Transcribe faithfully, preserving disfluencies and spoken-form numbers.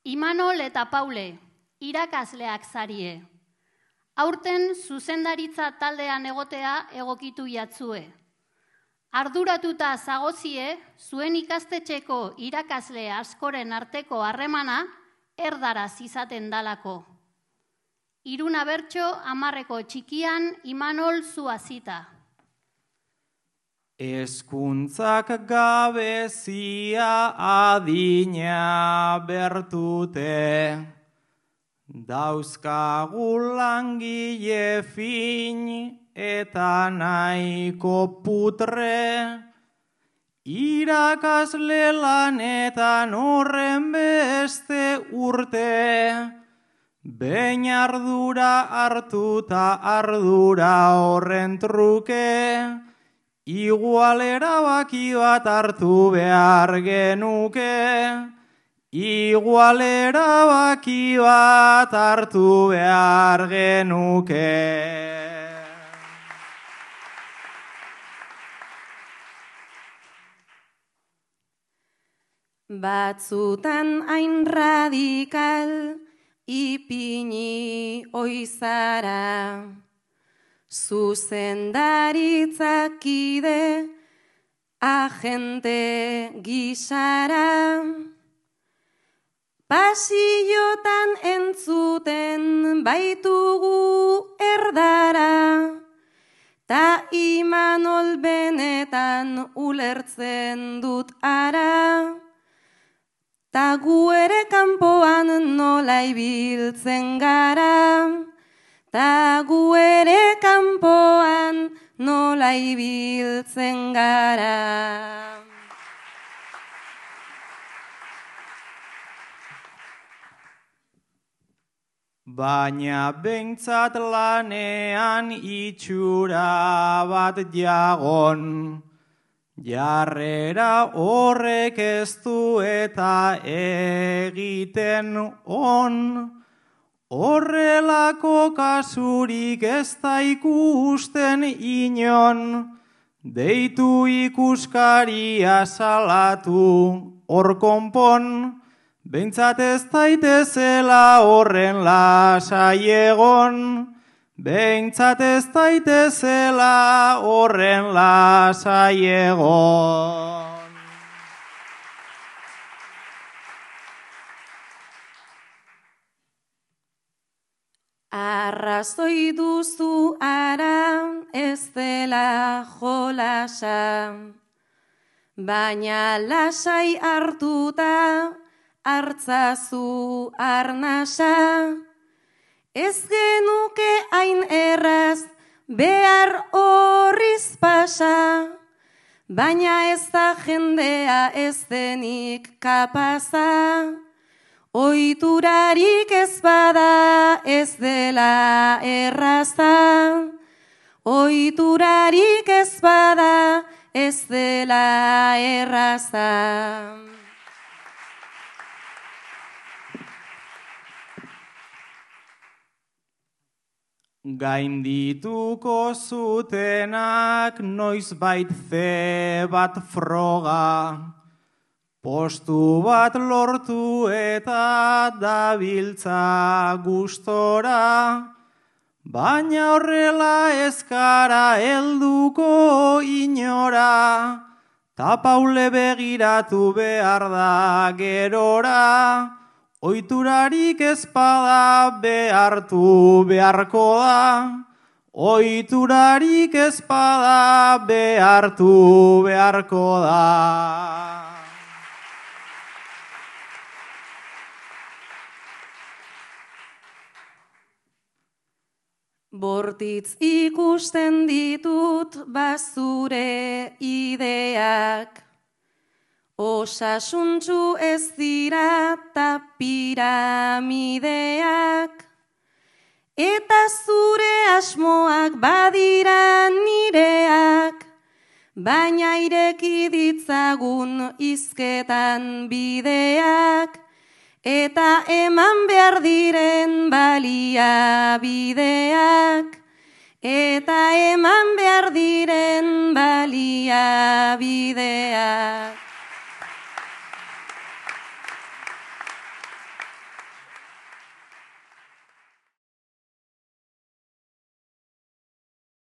Imanol eta Paule, irakasleak zarie. Aurten zuzendaritza taldean egotea egokitu jatzue. Arduratuta zagozie, zuen ikastetxeko irakasle askoren arteko harremana erdaraz izaten dalako. Iruna bertso hamarreko txikian Imanol zuazita. Hezkuntzak gabezia adina bertute, dauzkagu langile fin eta nahiko putre, irakasle lanetan horren beste urte, behin ardura hartuta ardura horren truke, igual erabaki bat hartu behar genuke, igual erabaki bat hartu behar genuke. Batzutan hain radikal ipini oizara, zuzendaritzakide agente gisara, pasillotan entzuten baitugu erdara, ta Imanol benetan ulertzen dut ara, ta gu ere kanpoan nola ibiltzen gara, ta gu ere kanpoan nola ibiltzen gara. Baina behintzat lanean itxura bat jagon, jarrera horrek ez du eta egiten on, horrelako kasurik ez da ikusten inon, deitu ikuskaria salatu hor konpon, behintzat ez daitezela horren lasai egon, behintzat ez daitezela horren lasai egon. Arrazoi duzu ara ez dela jolasa, baina lasai hartuta hartzazu arnasa, ez genuke hain erraz behar horriz pasa, baina ez da jendea ez denik kapaza, oiturarik ez bada ez dela erraza, oiturarik ez bada ez dela erraza. Gaindituko zutenak noizbait ze bat froga, postu bat lortu eta dabiltza gustora, baina horrela ezkara helduko inora, ta Paule begiratu behar da gerora, oiturarik ezpada behartu beharko da, oiturarik ezpada behartu beharko da. Bortitz ikusten ditut bazure ideak, osasuntsu ez dira ta piramideak, eta zure asmoak badira nireak, baina ireki ditzagun hizketan bideak, eta eman behar diren baliabideak, eta eman behar diren baliabideak.